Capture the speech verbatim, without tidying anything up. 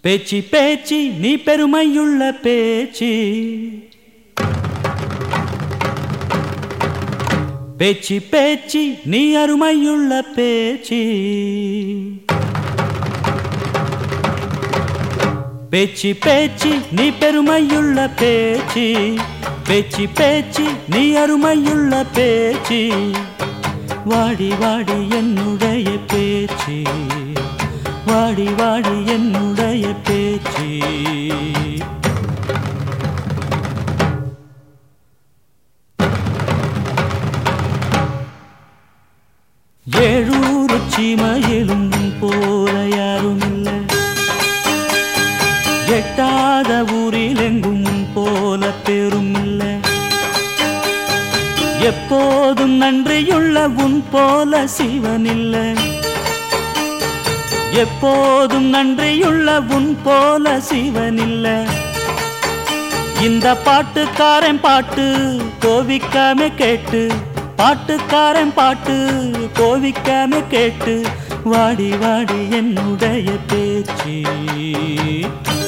பேச்சி பேச்சி நீ பெருமையுள்ள பேச்சி பேச்சி பேச்சி நீ அருமையுள்ள பேச்சி பேச்சி பேச்சி நீ பெருமையுள்ள பேச்சி பேச்சி பேச்சி நீ அருமையுள்ள பேச்சி வாடி வாடி என்னுடைய பேச்சி வாடி வாடி என்னுடைய பேச்சி ஏழூர் சீமையிலும் போல யாரும் இல்லை எட்டாத ஊரில் எங்கும் போல பெரும் இல்லை எப்போதும் நன்றியுள்ள உன் போல சிவன் இல்லை எப்போதும் நன்றியுள்ள உன் போல சிவன் இல்லை இந்த பாட்டுக்காரன் பாட்டு கோவிக்காம கேட்டு பாட்டுக்காரன் பாட்டு கோவிக்காம கேட்டு வாடி வாடி என்னுடைய பேச்சி